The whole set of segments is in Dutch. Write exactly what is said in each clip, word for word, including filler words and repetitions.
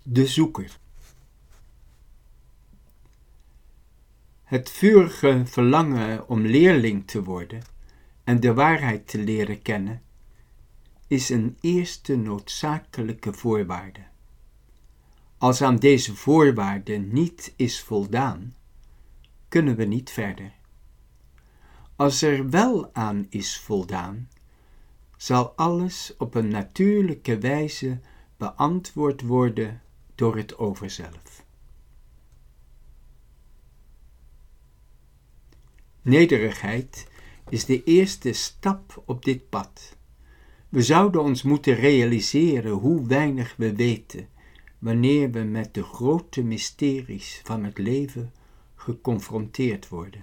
De zoeker. Het vurige verlangen om leerling te worden en de waarheid te leren kennen, is een eerste noodzakelijke voorwaarde. Als aan deze voorwaarde niet is voldaan, kunnen we niet verder. Als er wel aan is voldaan, zal alles op een natuurlijke wijze beantwoord worden door het overzelf. Nederigheid is de eerste stap op dit pad. We zouden ons moeten realiseren hoe weinig we weten wanneer we met de grote mysteries van het leven geconfronteerd worden.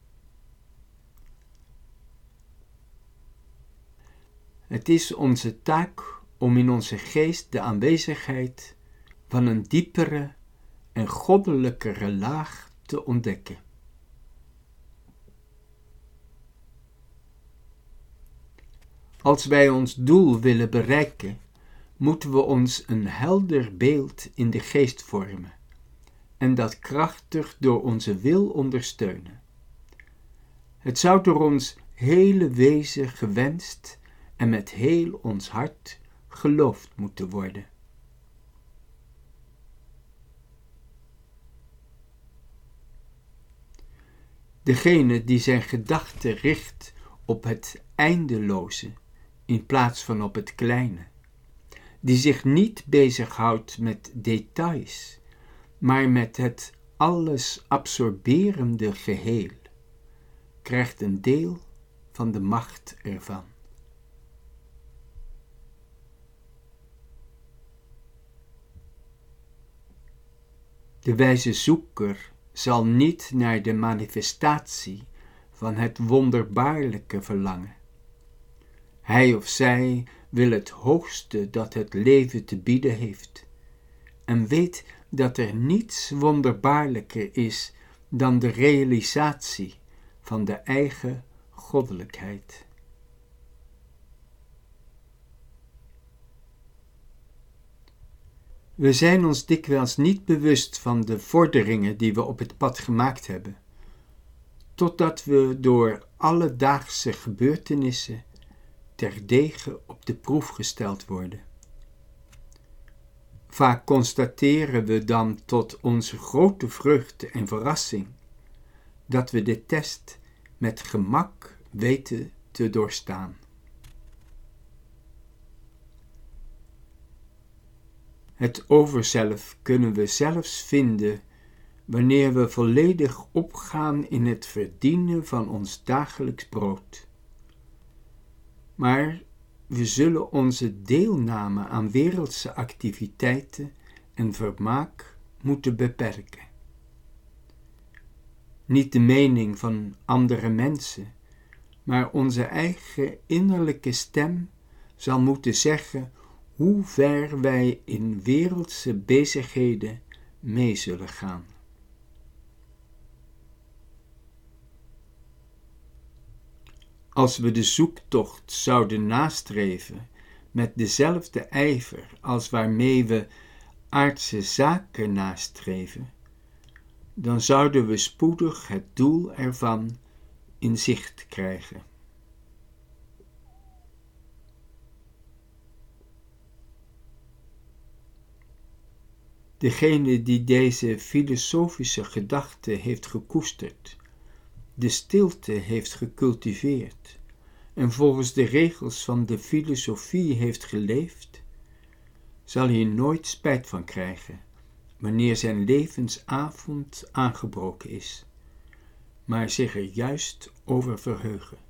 Het is onze taak om in onze geest de aanwezigheid van een diepere en goddelijkere laag te ontdekken. Als wij ons doel willen bereiken, moeten we ons een helder beeld in de geest vormen en dat krachtig door onze wil ondersteunen. Het zou door ons hele wezen gewenst en met heel ons hart geloofd moeten worden. Degene die zijn gedachten richt op het eindeloze in plaats van op het kleine, die zich niet bezighoudt met details, maar met het alles absorberende geheel, krijgt een deel van de macht ervan. De wijze zoeker zal niet naar de manifestatie van het wonderbaarlijke verlangen. Hij of zij wil het hoogste dat het leven te bieden heeft en weet dat er niets wonderbaarlijker is dan de realisatie van de eigen goddelijkheid. We zijn ons dikwijls niet bewust van de vorderingen die we op het pad gemaakt hebben, totdat we door alledaagse gebeurtenissen terdege op de proef gesteld worden. Vaak constateren we dan tot onze grote vreugde en verrassing dat we de test met gemak weten te doorstaan. Het overzelf kunnen we zelfs vinden wanneer we volledig opgaan in het verdienen van ons dagelijks brood. Maar we zullen onze deelname aan wereldse activiteiten en vermaak moeten beperken. Niet de mening van andere mensen, maar onze eigen innerlijke stem zal moeten zeggen hoe ver wij in wereldse bezigheden mee zullen gaan. Als we de zoektocht zouden nastreven met dezelfde ijver als waarmee we aardse zaken nastreven, dan zouden we spoedig het doel ervan in zicht krijgen. Degene die deze filosofische gedachte heeft gekoesterd, de stilte heeft gecultiveerd en volgens de regels van de filosofie heeft geleefd, zal hier nooit spijt van krijgen wanneer zijn levensavond aangebroken is, maar zich er juist over verheugen.